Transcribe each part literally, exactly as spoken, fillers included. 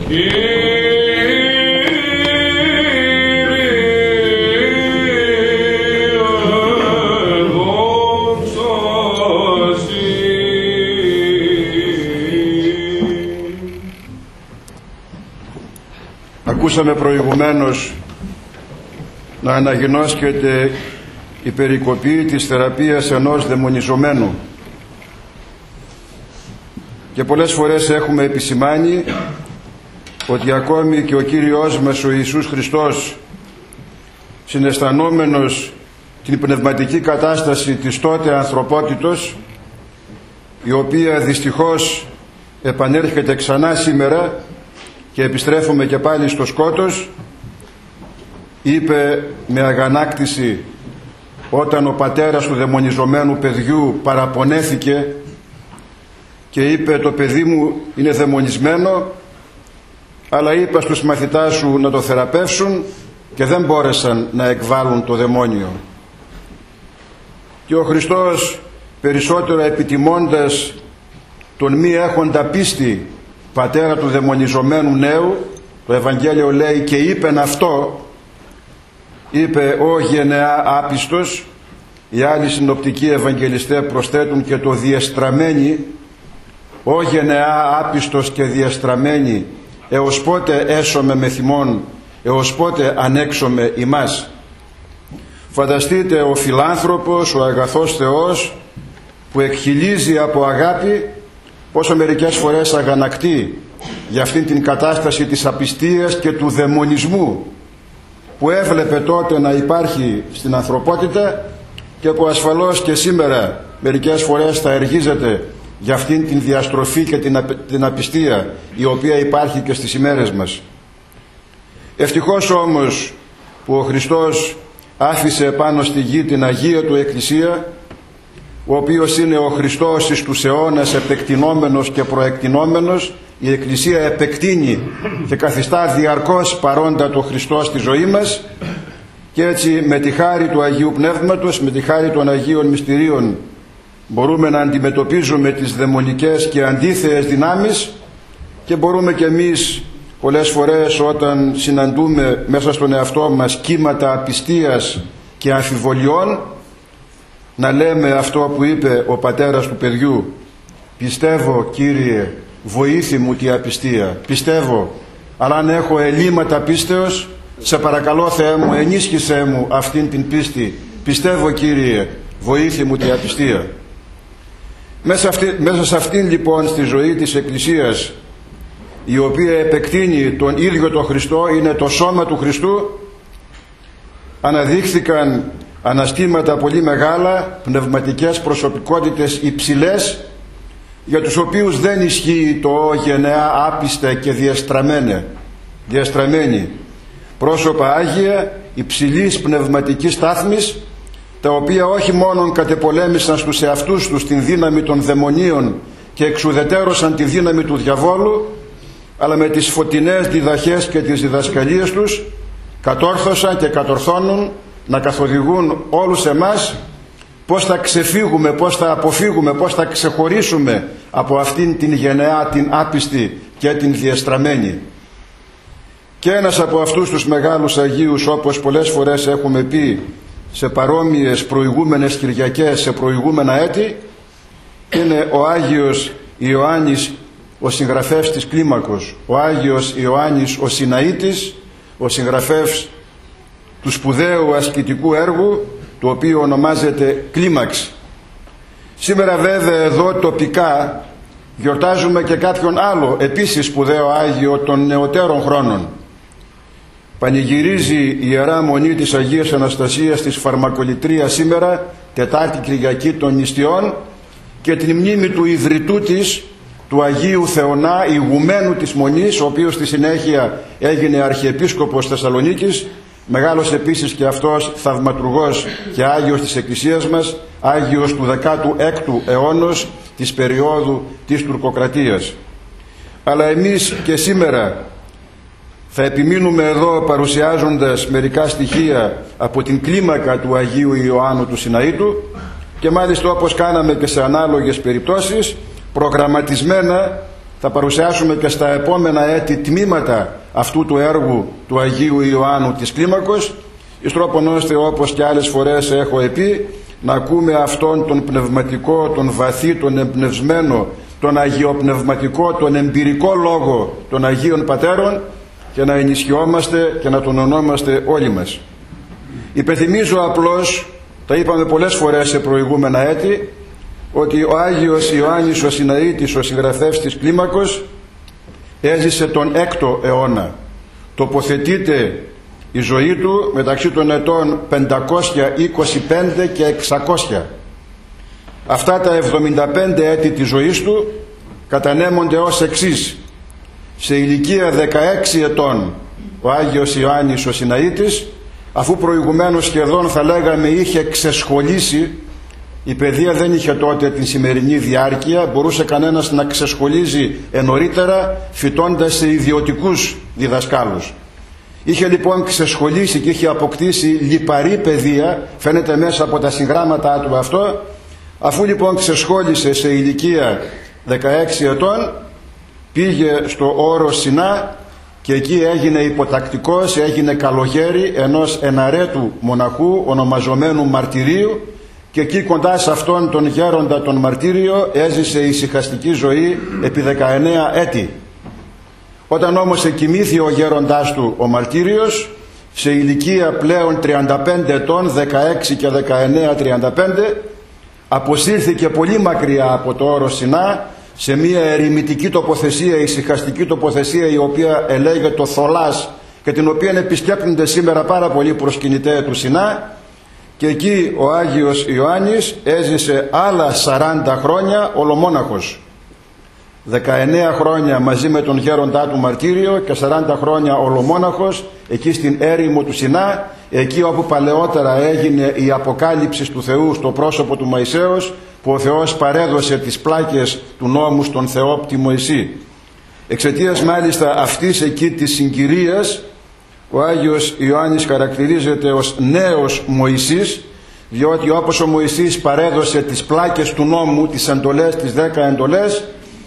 Ακούσαμε προηγουμένως να αναγινώσκεται η περικοπή της θεραπείας ενός δαιμονιζομένου, και πολλές φορές έχουμε επισημάνει ότι ακόμη και ο Κύριος μας ο Ιησούς Χριστός, συναισθανόμενος την πνευματική κατάσταση της τότε ανθρωπότητος, η οποία δυστυχώς επανέρχεται ξανά σήμερα και επιστρέφουμε και πάλι στο σκότος, είπε με αγανάκτηση όταν ο πατέρας του δαιμονιζομένου παιδιού παραπονέθηκε και είπε: το παιδί μου είναι δαιμονισμένο, αλλά είπα στους μαθητάς σου να το θεραπεύσουν και δεν μπόρεσαν να εκβάλουν το δαιμόνιο. Και ο Χριστός, περισσότερο επιτιμώντας τον μη έχοντα πίστη πατέρα του δαιμονιζομένου νέου, το Ευαγγέλιο λέει, και είπεν αυτό, είπε «Ω γενεά άπιστος». Οι άλλοι συνοπτικοί Ευαγγελιστέ προσθέτουν και το διεστραμμένη, «Ω γενεά άπιστος και διεστραμμένη, έως πότε έσωμε με θυμών, έως πότε ανέξωμε ημάς». Φανταστείτε ο φιλάνθρωπος, ο αγαθός Θεός, που εκχυλίζει από αγάπη, πόσο μερικές φορές αγανακτεί για αυτήν την κατάσταση της απιστίας και του δαιμονισμού που έβλεπε τότε να υπάρχει στην ανθρωπότητα και που ασφαλώς και σήμερα μερικές φορές θα εργίζεται για αυτήν την διαστροφή και την, απ, την απιστία η οποία υπάρχει και στις ημέρες μας. Ευτυχώς όμως που ο Χριστός άφησε πάνω στη γη την Αγία Του Εκκλησία, ο οποίος είναι ο Χριστός εις τους αιώνας επεκτηνόμενος και προεκτηνόμενος. Η Εκκλησία επεκτείνει και καθιστά διαρκώς παρόντα το Χριστό στη ζωή μας, και έτσι με τη χάρη του Αγίου Πνεύματος, με τη χάρη των Αγίων Μυστηρίων, μπορούμε να αντιμετωπίζουμε τις δαιμονικές και αντίθεες δυνάμεις, και μπορούμε και εμείς πολλές φορές όταν συναντούμε μέσα στον εαυτό μας κύματα απιστίας και αμφιβολιών να λέμε αυτό που είπε ο πατέρας του παιδιού: «Πιστεύω, Κύριε, βοήθη μου τη απιστία, πιστεύω, αλλά αν έχω ελλείμματα πίστεως, σε παρακαλώ Θεέ μου, ενίσχυσέ μου αυτήν την πίστη. Πιστεύω, Κύριε, βοήθη μου τη απιστία». Μέσα, αυτή, μέσα σε αυτήν λοιπόν στη ζωή της Εκκλησίας, η οποία επεκτείνει τον ίδιο τον Χριστό, είναι το σώμα του Χριστού, αναδείχθηκαν αναστήματα πολύ μεγάλα, πνευματικές προσωπικότητες υψηλές, για τους οποίους δεν ισχύει το «Ω γενεά άπιστε και διεστραμμένε», διεστραμμένοι, πρόσωπα άγια υψηλής πνευματικής στάθμης, τα οποία όχι μόνον κατεπολέμησαν στους εαυτούς τους την δύναμη των δαιμονίων και εξουδετέρωσαν τη δύναμη του διαβόλου, αλλά με τις φωτεινές διδαχές και τις διδασκαλίες τους κατόρθωσαν και κατορθώνουν να καθοδηγούν όλους εμάς πώς θα ξεφύγουμε, πώς θα αποφύγουμε, πώς θα ξεχωρίσουμε από αυτήν την γενεά, την άπιστη και την διεστραμμένη. Και ένας από αυτούς τους μεγάλους Αγίους, όπως πολλές φορές έχουμε πει σε παρόμοιες προηγούμενες Κυριακές, σε προηγούμενα έτη, είναι ο Άγιος Ιωάννης, ο συγγραφέας της Κλίμακος, ο Άγιος Ιωάννης ο Σιναήτης, ο συγγραφέας του σπουδαίου ασκητικού έργου, το οποίο ονομάζεται Κλίμαξ. Σήμερα βέβαια εδώ τοπικά γιορτάζουμε και κάποιον άλλο επίσης σπουδαίο Άγιο των νεωτέρων χρόνων. Πανηγυρίζει η Ιερά Μονή της Αγίας Αναστασίας της Φαρμακολητρίας σήμερα, Τετάρτη Κυριακή των Νηστιών, και την μνήμη του ιδρυτού της, του Αγίου Θεονά, ηγουμένου της Μονής, ο οποίος στη συνέχεια έγινε Αρχιεπίσκοπος Θεσσαλονίκης, μεγάλος επίσης και αυτός θαυματουργός και Άγιος της Εκκλησίας μας, Άγιος του δεκάτου έκτου αιώνος της περίοδου της τουρκοκρατίας. Αλλά εμείς και σήμερα θα επιμείνουμε εδώ παρουσιάζοντας μερικά στοιχεία από την κλίμακα του Αγίου Ιωάννου του Σιναήτου, και μάλιστα όπως κάναμε και σε ανάλογες περιπτώσεις, προγραμματισμένα θα παρουσιάσουμε και στα επόμενα έτη τμήματα αυτού του έργου του Αγίου Ιωάννου της Κλίμακος, εις τρόπον ώστε, όπως και άλλες φορές έχω πει, να ακούμε αυτόν τον πνευματικό, τον βαθύ, τον εμπνευσμένο, τον αγιοπνευματικό, τον εμπειρικό λόγο των Αγίων Πατέρων και να ενισχυόμαστε και να τον ονόμαστε όλοι μας. Υπενθυμίζω απλώς, τα είπαμε πολλές φορές σε προηγούμενα έτη, ότι ο Άγιος Ιωάννης ο Συναήτης, ο συγγραφέας της Κλίμακος, έζησε τον έκτο αιώνα. Τοποθετείται η ζωή του μεταξύ των ετών πεντακόσια είκοσι πέντε και εξακόσια. Αυτά τα εβδομήντα πέντε έτη της ζωής του κατανέμονται ως εξής. Σε ηλικία δεκαέξι ετών ο Άγιος Ιωάννης ο Συναήτης, αφού προηγουμένως σχεδόν θα λέγαμε είχε ξεσχολήσει, η παιδεία δεν είχε τότε την σημερινή διάρκεια, μπορούσε κανένας να ξεσχολίζει ενωρίτερα φοιτώντας σε ιδιωτικούς διδασκάλους. Είχε λοιπόν ξεσχολήσει και είχε αποκτήσει λιπαρή παιδεία, φαίνεται μέσα από τα συγγράμματά του αυτό. Αφού λοιπόν ξεσχόλησε σε ηλικία δεκαέξι ετών, πήγε στο Όρος Σινά και εκεί έγινε υποτακτικός, έγινε καλογέρι ενός εναρέτου μοναχού ονομαζομένου Μαρτυρίου, και εκεί κοντά σε αυτόν τον γέροντα τον Μαρτύριο έζησε ησυχαστική ζωή επί δεκαεννέα έτη. Όταν όμως εκοιμήθη ο γέροντάς του ο Μαρτύριος, σε ηλικία πλέον τριάντα πέντε ετών, δεκαέξι και δεκαεννέα, τριάντα πέντε, αποσύρθηκε πολύ μακριά από το Όρος Σινά σε μια ερημητική τοποθεσία, ησυχαστική τοποθεσία, η οποία ελέγεται το Θολάς και την οποία επισκέπτονται σήμερα πάρα πολλοί προσκυνητές του Σινά, και εκεί ο Άγιος Ιωάννης έζησε άλλα σαράντα χρόνια ολομόναχος. δεκαεννέα χρόνια μαζί με τον γέροντά του Μαρτύριο και σαράντα χρόνια ολομόναχος εκεί στην έρημο του Σινά, εκεί όπου παλαιότερα έγινε η αποκάλυψη του Θεού στο πρόσωπο του Μωυσέως, που ο Θεός παρέδωσε τις πλάκες του νόμου στον θεόπτη Μωυσή. Εξαιτίας μάλιστα αυτής εκεί της συγκυρίας, ο Άγιος Ιωάννης χαρακτηρίζεται ως νέος Μωυσής, διότι όπως ο Μωυσής παρέδωσε τις πλάκες του νόμου, τις εντολές, τις δέκα εντολές,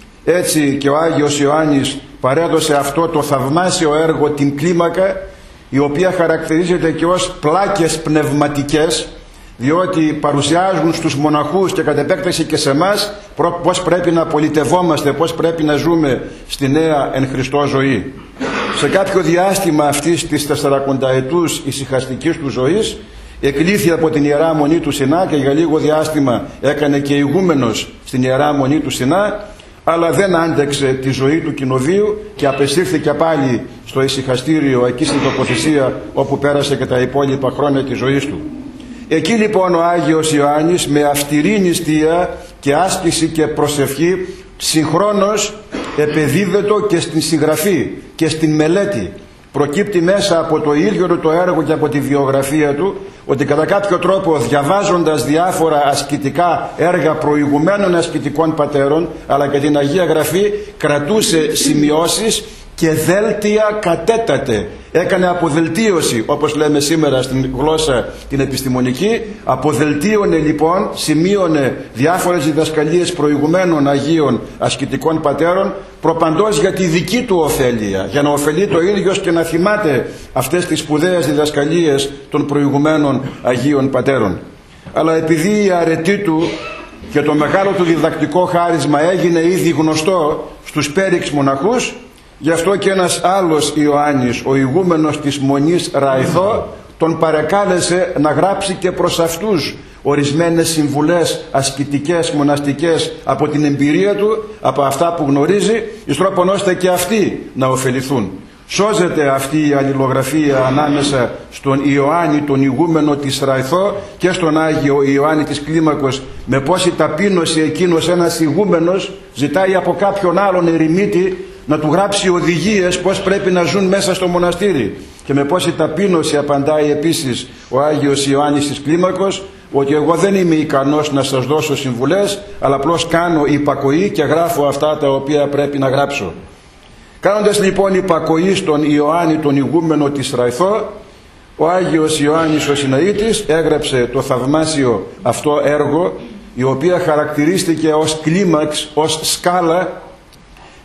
έτσι και ο Άγιος Ιωάννης παρέδωσε αυτό το θαυμάσιο έργο, την κλίμακα, η οποία χαρακτηρίζεται και ως πλάκες πνευματικές, διότι παρουσιάζουν στους μοναχούς και κατ' επέκταση και σε εμάς πώς πρέπει να πολιτευόμαστε, πώς πρέπει να ζούμε στη νέα εν Χριστώ ζωή. Σε κάποιο διάστημα αυτής της τεσσαρακονταετούς ησυχαστικής του ζωής εκλήθη από την Ιερά Μονή του Σινά και για λίγο διάστημα έκανε και ηγούμενος στην Ιερά Μονή του Σινά, αλλά δεν άντεξε τη ζωή του κοινοδίου και απεσύρθηκε πάλι στο ησυχαστήριο, εκεί στην τοποθεσία όπου πέρασε και τα υπόλοιπα χρόνια της ζωής του. Εκεί λοιπόν ο Άγιος Ιωάννης με αυστηρή νηστεία και άσκηση και προσευχή συγχρόνως επεδίδετο και στην συγγραφή και στην μελέτη. Προκύπτει μέσα από το ίδιο του το έργο και από τη βιογραφία του ότι κατά κάποιο τρόπο, διαβάζοντας διάφορα ασκητικά έργα προηγουμένων ασκητικών πατέρων αλλά και την Αγία Γραφή, κρατούσε σημειώσεις και δέλτια κατέτατε. Έκανε αποδελτίωση, όπως λέμε σήμερα στην γλώσσα την επιστημονική. Αποδελτίωνε λοιπόν, σημείωνε διάφορες διδασκαλίες προηγουμένων Αγίων ασκητικών πατέρων, προπαντός για τη δική του ωφέλεια, για να ωφελεί το ίδιος και να θυμάται αυτές τις σπουδαίες διδασκαλίες των προηγουμένων Αγίων πατέρων. Αλλά επειδή η αρετή του και το μεγάλο του διδακτικό χάρισμα έγινε ήδη γνωστό στους πέριξ μοναχούς, γι' αυτό και ένας άλλος Ιωάννης, ο ηγούμενος της Μονής Ραϊθώ, τον παρεκάλεσε να γράψει και προς αυτούς ορισμένες συμβουλές ασκητικές, μοναστικές από την εμπειρία του, από αυτά που γνωρίζει, εις τρόπον ώστε και αυτοί να ωφεληθούν. Σώζεται αυτή η αλληλογραφία ανάμεσα στον Ιωάννη τον ηγούμενο της Ραϊθώ και στον Άγιο Ιωάννη της Κλίμακος, με πόση ταπείνωση εκείνος ένας ηγούμενος ζητάει από κάποιον άλλον ερημίτη να του γράψει οδηγίες πώς πρέπει να ζουν μέσα στο μοναστήρι, και με πόση ταπείνωση απαντάει επίσης ο Άγιος Ιωάννης της Κλίμακος ότι εγώ δεν είμαι ικανός να σας δώσω συμβουλές, αλλά απλώς κάνω υπακοή και γράφω αυτά τα οποία πρέπει να γράψω. Κάνοντας λοιπόν υπακοή στον Ιωάννη τον ηγούμενο της Ραϊθώ, ο Άγιος Ιωάννης ο Συναήτης έγραψε το θαυμάσιο αυτό έργο, η οποία χαρακτηρίστηκε ως κλίμαξ, ως σκάλα,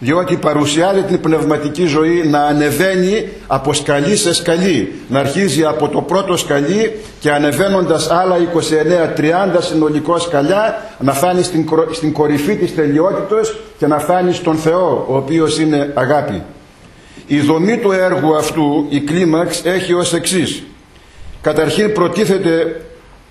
διότι παρουσιάζει την πνευματική ζωή να ανεβαίνει από σκαλί σε σκαλί, να αρχίζει από το πρώτο σκαλί και ανεβαίνοντας άλλα είκοσι εννέα τριάντα συνολικό σκαλιά να φτάνει στην, στην κορυφή της τελειότητος και να φτάνει στον Θεό, ο οποίος είναι αγάπη. Η δομή του έργου αυτού, η κλίμαξ, έχει ως εξής. Καταρχήν προτίθεται,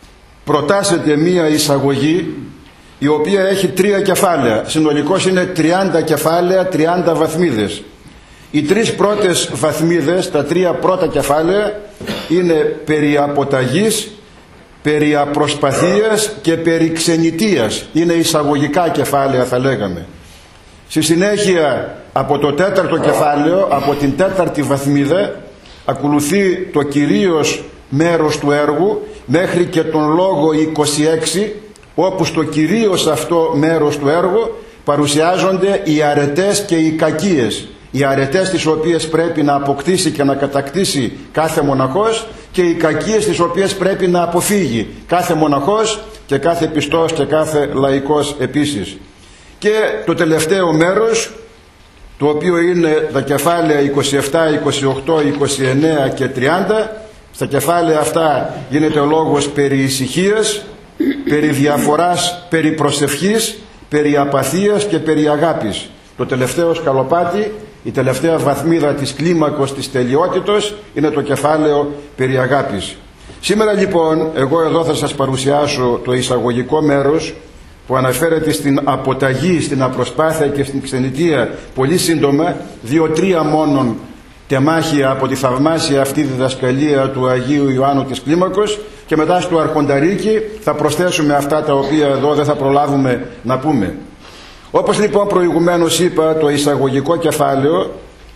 προτάσεται μία εισαγωγή η οποία έχει τρία κεφάλαια. Συνολικώς είναι τριάντα κεφάλαια, τριάντα βαθμίδες. Οι τρεις πρώτες βαθμίδες, τα τρία πρώτα κεφάλαια, είναι περί αποταγής, περί απροσπαθίας και περί ξενιτίας. Είναι εισαγωγικά κεφάλαια, θα λέγαμε. Στη συνέχεια, από το τέταρτο κεφάλαιο, από την τέταρτη βαθμίδα, ακολουθεί το κυρίως μέρος του έργου μέχρι και τον λόγο είκοσι έξι, όπου στο κυρίως αυτό μέρος του έργου παρουσιάζονται οι αρετές και οι κακίες. Οι αρετές τις οποίες πρέπει να αποκτήσει και να κατακτήσει κάθε μοναχός και οι κακίες τις οποίες πρέπει να αποφύγει κάθε μοναχός και κάθε πιστός και κάθε λαϊκός επίσης. Και το τελευταίο μέρος, το οποίο είναι τα κεφάλαια είκοσι επτά, είκοσι οκτώ, είκοσι εννέα και τριάντα, στα κεφάλαια αυτά γίνεται ο λόγος περί ησυχίας, περί διαφοράς, περί προσευχής, περί απαθίας και περί αγάπης. Το τελευταίο σκαλοπάτι, η τελευταία βαθμίδα της κλίμακος της τελειότητος είναι το κεφάλαιο περί αγάπης. Σήμερα λοιπόν εγώ εδώ θα σας παρουσιάσω το εισαγωγικό μέρος που αναφέρεται στην αποταγή, στην απροσπάθεια και στην ξενιτεία πολύ σύντομα, δύο-τρία μόνον τεμάχια από τη θαυμάσια αυτή διδασκαλία του Αγίου Ιωάννου της Κλίμακος και μετά στο Αρχονταρίκι θα προσθέσουμε αυτά τα οποία εδώ δεν θα προλάβουμε να πούμε. Όπως λοιπόν προηγουμένως είπα, το εισαγωγικό κεφάλαιο,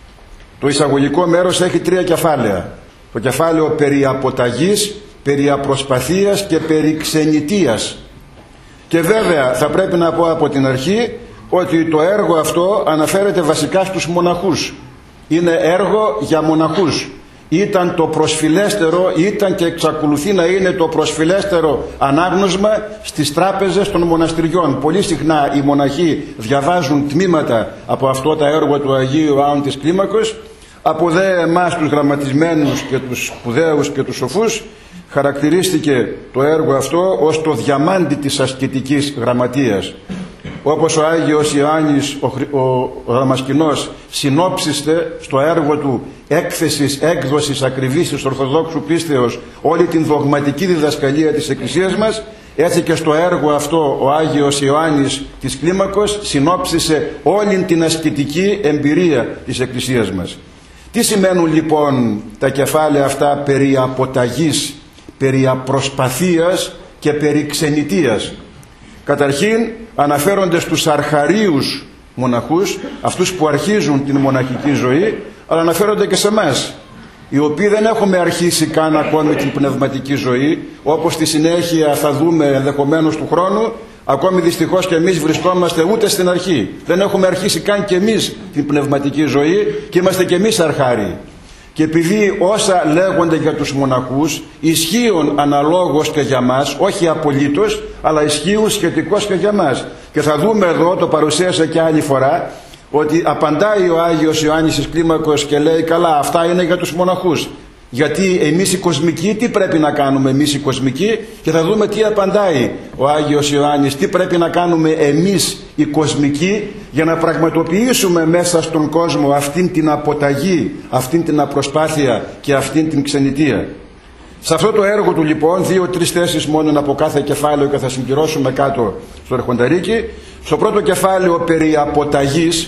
το εισαγωγικό μέρος έχει τρία κεφάλαια. Το κεφάλαιο περί αποταγής, περί απροσπαθίας και περί ξενιτείας. Και βέβαια θα πρέπει να πω από την αρχή ότι το έργο αυτό αναφέρεται βασικά στους μοναχούς. Είναι έργο για μοναχούς. Ήταν το προσφυλέστερο, ήταν και εξακολουθεί να είναι το προσφυλέστερο ανάγνωσμα στις τράπεζες των μοναστηριών. Πολύ συχνά οι μοναχοί διαβάζουν τμήματα από αυτό το έργο του Αγίου Ιωάννου της Κλίμακος. Από δε εμάς τους γραμματισμένους και τους σπουδαίους και τους σοφούς χαρακτηρίστηκε το έργο αυτό ως το διαμάντι της ασκητικής γραμματείας. Όπως ο Άγιος Ιωάννης ο, ο, ο Δαμασκηνός συνόψιστε στο έργο του έκθεσης, έκδοσης ακριβής της Ορθοδόξου πίστεως όλη την δογματική διδασκαλία της Εκκλησίας μας, έτσι και στο έργο αυτό ο Άγιος Ιωάννης της Κλίμακος συνόψισε όλη την ασκητική εμπειρία της Εκκλησίας μας. Τι σημαίνουν λοιπόν τα κεφάλαια αυτά περί αποταγής, περί απροσπαθίας και περί ξενιτείας? Καταρχήν αναφέρονται στους αρχαρίους μοναχούς, αυτούς που αρχίζουν την μοναχική ζωή, αλλά αναφέρονται και σε εμάς, οι οποίοι δεν έχουμε αρχίσει καν ακόμη την πνευματική ζωή, όπως στη συνέχεια θα δούμε ενδεχομένως του χρόνου. Ακόμη δυστυχώς και εμείς βρισκόμαστε ούτε στην αρχή. Δεν έχουμε αρχίσει καν και εμείς την πνευματική ζωή και είμαστε και εμείς αρχάριοι. Και επειδή όσα λέγονται για τους μοναχούς ισχύουν αναλόγως και για μας, όχι απολύτως, αλλά ισχύουν σχετικώς και για μας. Και θα δούμε εδώ, το παρουσίασα και άλλη φορά, ότι απαντάει ο Άγιος Ιωάννης της Κλίμακος και λέει καλά, αυτά είναι για τους μοναχούς. Γιατί εμείς οι κοσμικοί τι πρέπει να κάνουμε εμείς οι κοσμικοί? Και θα δούμε τι απαντάει ο Άγιος Ιωάννης, τι πρέπει να κάνουμε εμείς οι κοσμικοί για να πραγματοποιήσουμε μέσα στον κόσμο αυτήν την αποταγή, αυτήν την απροσπάθεια και αυτήν την ξενιτεία. Σε αυτό το έργο του λοιπόν, δύο-τρεις θέσεις μόνο από κάθε κεφάλαιο και θα συμπληρώσουμε κάτω στο Αρχονταρίκι. Στο πρώτο κεφάλαιο περί αποταγής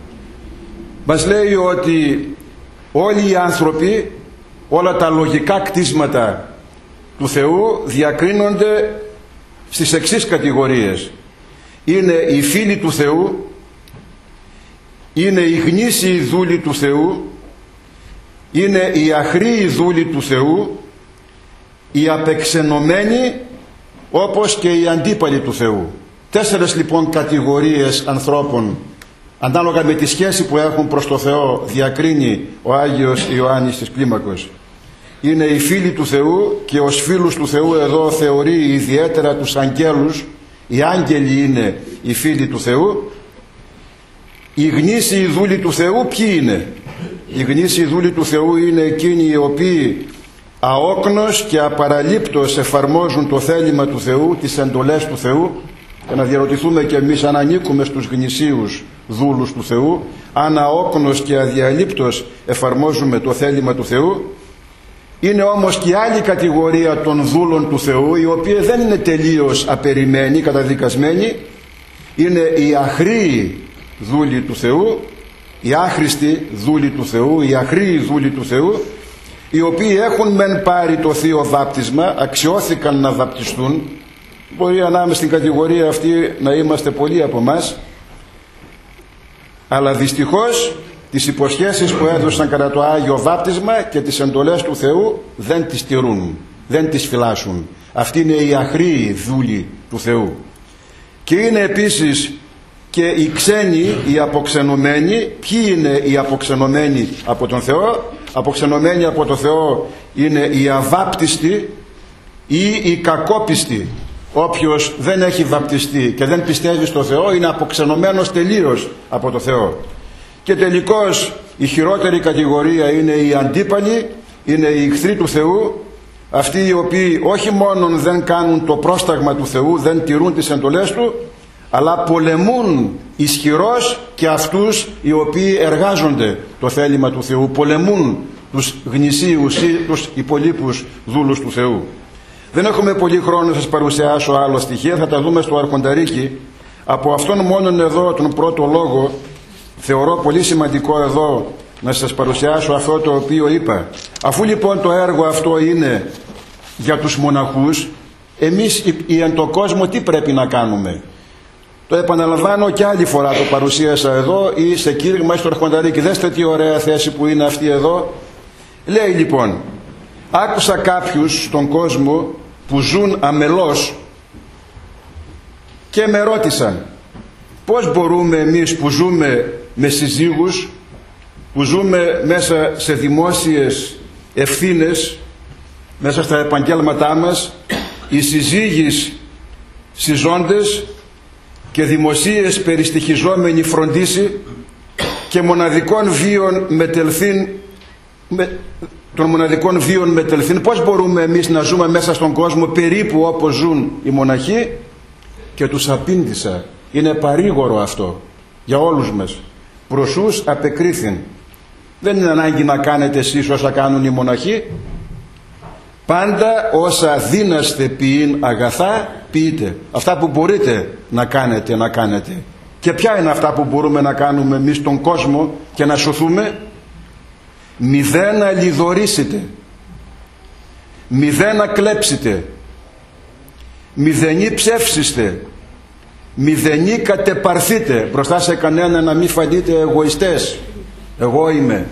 μας λέει ότι όλοι οι άνθρωποι, όλα τα λογικά κτίσματα του Θεού διακρίνονται στις εξής κατηγορίες. Είναι οι φίλοι του Θεού, είναι οι γνήσιοι δούλοι του Θεού, είναι οι αχρήοι δούλοι του Θεού, οι απεξενωμένοι όπως και οι αντίπαλοι του Θεού. Τέσσερες λοιπόν κατηγορίες ανθρώπων, ανάλογα με τη σχέση που έχουν προς το Θεό, διακρίνει ο Άγιος Ιωάννης της Κλίμακος. Είναι οι φίλοι του Θεού και ως φίλους του Θεού εδώ θεωρεί ιδιαίτερα τους αγγέλους. Οι άγγελοι είναι οι φίλοι του Θεού. Οι γνήσιοι δούλοι του Θεού ποιοι είναι? Οι γνήσιοι δούλοι του Θεού είναι εκείνοι οι οποίοι αόκνος και απαραλήπτως εφαρμόζουν το θέλημα του Θεού, τις εντολές του Θεού, και να διαρωτηθούμε και εμείς αν ανήκουμε στους γνησίους δούλους του Θεού, αν αόκνος και αδιαλείπτως εφαρμόζουμε το θέλημα του Θεού. Είναι όμως και άλλη κατηγορία των δούλων του Θεού, οι οποίοι δεν είναι τελείως απερημένοι, καταδικασμένοι. Είναι οι αχρήοι δούλοι του Θεού, οι άχρηστοι δούλοι του Θεού, οι αχρήοι δούλοι του Θεού, οι οποίοι έχουν μεν πάρει το θείο βάπτισμα, αξιώθηκαν να βαπτιστούν. Μπορεί ανάμεσα στην κατηγορία αυτή να είμαστε πολλοί από εμάς, αλλά δυστυχώς τις υποσχέσεις που έδωσαν κατά το Άγιο Βάπτισμα και τις εντολές του Θεού δεν τις τηρούν, δεν τις φυλάσσουν. Αυτοί είναι οι αχρήοι δούλοι του Θεού. Και είναι επίσης και οι ξένοι, οι αποξενωμένοι. Ποιοι είναι οι αποξενωμένοι από τον Θεό? Αποξενωμένοι από τον Θεό είναι οι αβάπτιστοι ή οι κακόπιστοι. Όποιος δεν έχει βαπτιστεί και δεν πιστεύει στο Θεό είναι αποξενωμένος τελείως από το Θεό. Και τελικώς η χειρότερη κατηγορία είναι οι αντίπαλοι, είναι οι εχθροί του Θεού, αυτοί οι οποίοι όχι μόνον δεν κάνουν το πρόσταγμα του Θεού, δεν τηρούν τις εντολές Του, αλλά πολεμούν ισχυρός και αυτούς οι οποίοι εργάζονται το θέλημα του Θεού, πολεμούν τους γνησίους ή τους υπολείπους δούλους του Θεού. Δεν έχουμε πολύ χρόνο να σας παρουσιάσω άλλο στοιχεία, θα τα δούμε στο Αρχονταρίκι. Από αυτόν μόνον εδώ τον πρώτο λόγο θεωρώ πολύ σημαντικό εδώ να σας παρουσιάσω αυτό το οποίο είπα. Αφού λοιπόν το έργο αυτό είναι για τους μοναχούς, εμείς οι εν το κόσμο τι πρέπει να κάνουμε? Το επαναλαμβάνω και άλλη φορά, το παρουσίασα εδώ ή σε κήρυγμα στο Αρχονταρίκι. Δέστε τι ωραία θέση που είναι αυτή εδώ. Λέει λοιπόν, άκουσα κάποιους στον κόσμο που ζουν αμελώς και με ρώτησαν, πώς μπορούμε εμείς που ζούμε με συζύγους, που ζούμε μέσα σε δημόσιες ευθύνες, μέσα στα επαγγέλματά μας, οι συζύγεις συζώντες και δημοσίες περιστοιχιζόμενοι φροντίσει και μοναδικών βίων μετελθύν, με, των μοναδικών βίων μετελθύν, πώς μπορούμε εμείς να ζούμε μέσα στον κόσμο περίπου όπως ζουν οι μοναχοί? Και τους απήντησα, είναι παρήγορο αυτό για όλους μας, προσούς απεκρίθην. Δεν είναι ανάγκη να κάνετε εσείς όσα κάνουν οι μοναχοί. Πάντα όσα δύναστε ποιήν αγαθά ποιείτε. Αυτά που μπορείτε να κάνετε, να κάνετε. Και ποια είναι αυτά που μπορούμε να κάνουμε εμείς στον κόσμο και να σωθούμε? Μηδέν να λιδωρήσετε, μηδέν να κλέψετε, μηδενή ψεύσιστε, μηδενή κατεπαρθείτε. Μπροστά σε κανένα να μην φανείτε εγωιστές, εγώ είμαι.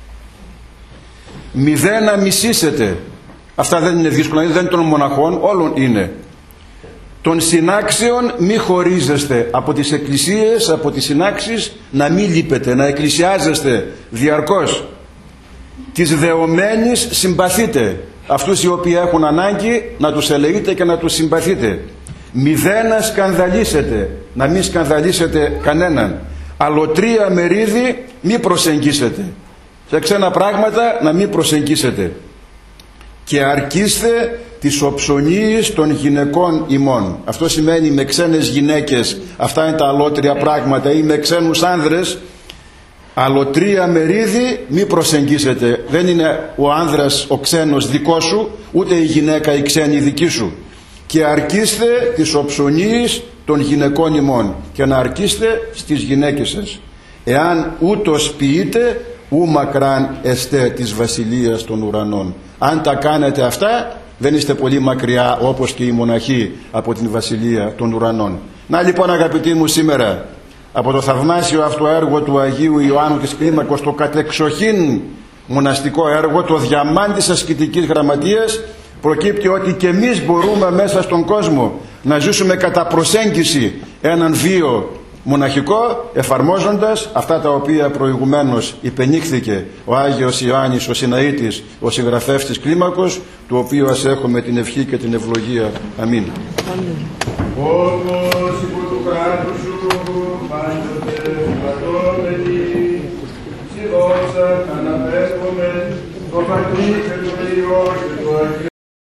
Μηδέν να μισήσετε. Αυτά δεν είναι δύσκολα, δεν είναι των μοναχών, όλων είναι. Των συνάξεων μη χωρίζεστε. Από τις εκκλησίες, από τις συνάξεις να μην λείπετε, να εκκλησιάζεστε διαρκώς. Τις δεωμένης συμπαθείτε. Αυτούς οι οποίοι έχουν ανάγκη να τους ελεείτε και να τους συμπαθείτε. Μηδέν να σκανδαλίσετε, να μην σκανδαλίσετε κανέναν. Αλωτρία μερίδι μη προσεγγίσετε. Σε ξένα πράγματα να μην προσεγγίσετε. Και αρκείστε τις οψωνίες των γυναικών ημών. Αυτό σημαίνει με ξένες γυναίκες, αυτά είναι τα αλότρια πράγματα, ή με ξένους άνδρες. Αλωτρία μερίδι μη προσεγγίσετε. Δεν είναι ο άνδρας ο ξένος δικός σου, ούτε η γυναίκα η ξένη δική σου. Και αρκείστε τις οψωνίες των γυναικών ημών, και να αρκείστε στις γυναίκες σας. Εάν ούτως ποιείτε, ου μακράν εστέ της βασιλείας των ουρανών. Αν τα κάνετε αυτά, δεν είστε πολύ μακριά όπως και οι μοναχοί από την βασιλεία των ουρανών. Να λοιπόν αγαπητοί μου, σήμερα από το θαυμάσιο αυτό έργο του Αγίου Ιωάννου της Κλίμακος, το κατεξοχήν μοναστικό έργο, το διαμάντι της ασκητικής γραμματείας, προκύπτει ότι και εμείς μπορούμε μέσα στον κόσμο να ζήσουμε κατά προσέγγιση έναν βίο μοναχικό, εφαρμόζοντας αυτά τα οποία προηγουμένως υπενήχθηκε ο Άγιος Ιωάννης ο Συναήτης, ο συγγραφέας της Κλίμακος, του οποίου ας έχουμε την ευχή και την ευλογία. Αμήν. Όπως υπό του κράτους σου πάντοτε δόξα αναπέμπουμε, το Πατρί και το Υιό και το Αγίο